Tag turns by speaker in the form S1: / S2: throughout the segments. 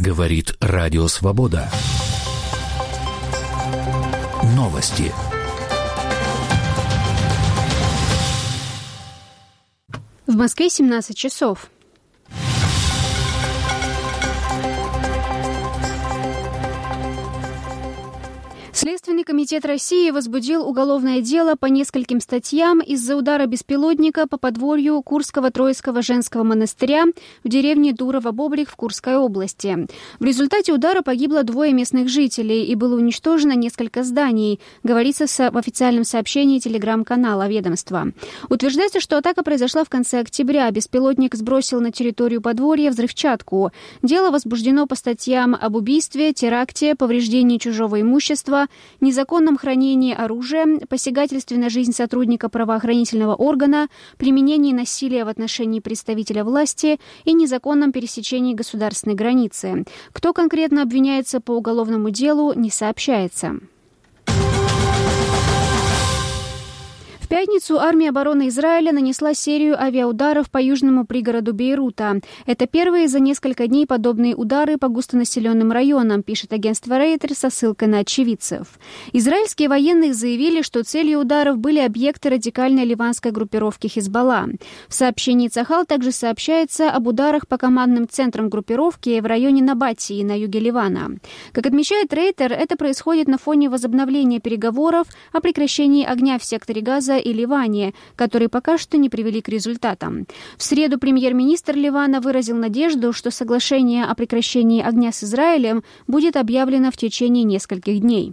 S1: Говорит Радио Свобода. Новости.
S2: В Москве 17 часов. Следственный комитет России возбудил уголовное дело по нескольким статьям из-за удара беспилотника по подворью Курского Троицкого женского монастыря в деревне Дурово-Бобрик в Курской области. В результате удара погибло 2 местных жителей и было уничтожено несколько зданий, говорится в официальном сообщении телеграм-канала ведомства. Утверждается, что атака произошла в конце октября. Беспилотник сбросил на территорию подворья взрывчатку. Дело возбуждено по статьям об убийстве, теракте, повреждении чужого имущества, незаконном хранении оружия, посягательстве на жизнь сотрудника правоохранительного органа, применении насилия в отношении представителя власти и незаконном пересечении государственной границы. Кто конкретно обвиняется по уголовному делу, не сообщается. В пятницу армия обороны Израиля нанесла серию авиаударов по южному пригороду Бейрута. Это первые за несколько дней подобные удары по густонаселенным районам, пишет агентство Reuters со ссылкой на очевидцев. Израильские военные заявили, что целью ударов были объекты радикальной ливанской группировки Хизбалла. В сообщении Цахал также сообщается об ударах по командным центрам группировки в районе Набатии на юге Ливана. Как отмечает Рейтер, это происходит на фоне возобновления переговоров о прекращении огня в секторе Газа и Ливане, которые пока что не привели к результатам. В среду премьер-министр Ливана выразил надежду, что соглашение о прекращении огня с Израилем будет объявлено в течение нескольких дней.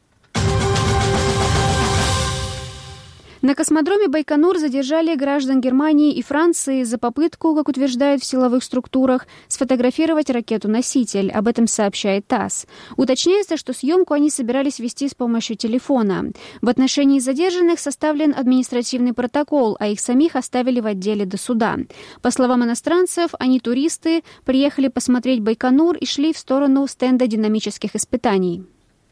S2: На космодроме Байконур задержали граждан Германии и Франции за попытку, как утверждают в силовых структурах, сфотографировать ракету-носитель. Об этом сообщает ТАСС. Уточняется, что съемку они собирались вести с помощью телефона. В отношении задержанных составлен административный протокол, а их самих оставили в отделе до суда. По словам иностранцев, они туристы, приехали посмотреть Байконур и шли в сторону стенда динамических испытаний.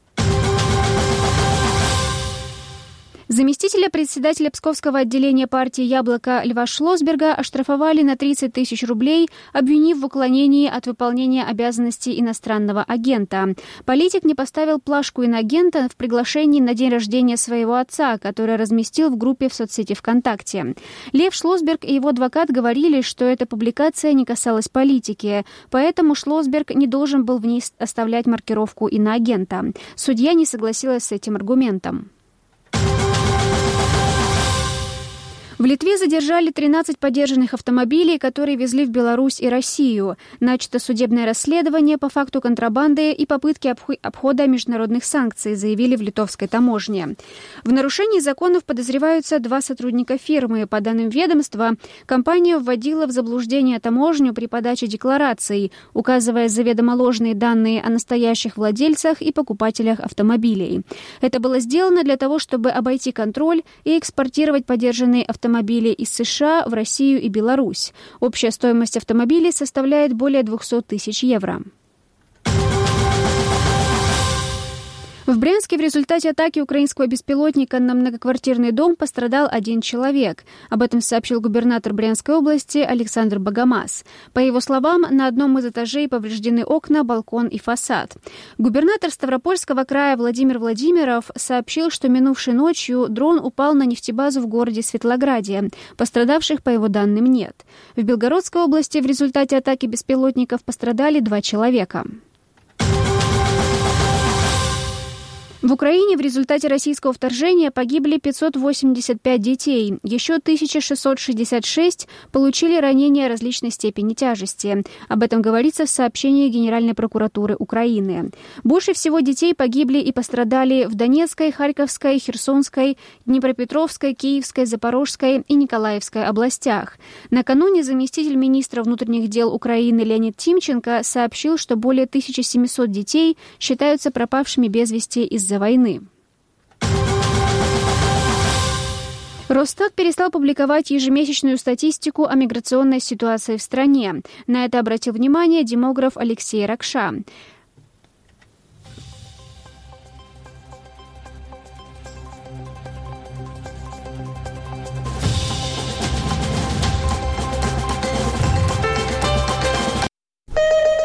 S2: Заместителя председателя Псковского отделения партии «Яблоко» Льва Шлосберга оштрафовали на 30 тысяч рублей, обвинив в уклонении от выполнения обязанностей иностранного агента. Политик не поставил плашку иноагента в приглашении на день рождения своего отца, который разместил в группе в соцсети ВКонтакте. Лев Шлосберг и его адвокат говорили, что эта публикация не касалась политики, поэтому Шлосберг не должен был в ней оставлять маркировку иноагента. Судья не согласилась с этим аргументом. В Литве задержали 13 подержанных автомобилей, которые везли в Беларусь и Россию. Начато судебное расследование по факту контрабанды и попытки обхода международных санкций, заявили в литовской таможне. В нарушении законов подозреваются 2 сотрудника фирмы. По данным ведомства, компания вводила в заблуждение таможню при подаче деклараций, указывая заведомо ложные данные о настоящих владельцах и покупателях автомобилей. Это было сделано для того, чтобы обойти контроль и экспортировать подержанные автомобили из США в Россию и Беларусь. Общая стоимость автомобилей составляет более 200 тысяч евро. В Брянске в результате атаки украинского беспилотника на многоквартирный дом пострадал 1 человек. Об этом сообщил губернатор Брянской области Александр Богомаз. По его словам, на одном из этажей повреждены окна, балкон и фасад. Губернатор Ставропольского края Владимир Владимиров сообщил, что минувшей ночью дрон упал на нефтебазу в городе Светлограде. Пострадавших, по его данным, нет. В Белгородской области в результате атаки беспилотников пострадали 2 человека. В Украине в результате российского вторжения погибли 585 детей. Еще 1666 получили ранения различной степени тяжести. Об этом говорится в сообщении Генеральной прокуратуры Украины. Больше всего детей погибли и пострадали в Донецкой, Харьковской, Херсонской, Днепропетровской, Киевской, Запорожской и Николаевской областях. Накануне заместитель министра внутренних дел Украины Леонид Тимченко сообщил, что более 1700 детей считаются пропавшими без вести из-за войны. Росстат перестал публиковать ежемесячную статистику о миграционной ситуации в стране. На это обратил внимание демограф Алексей Ракша.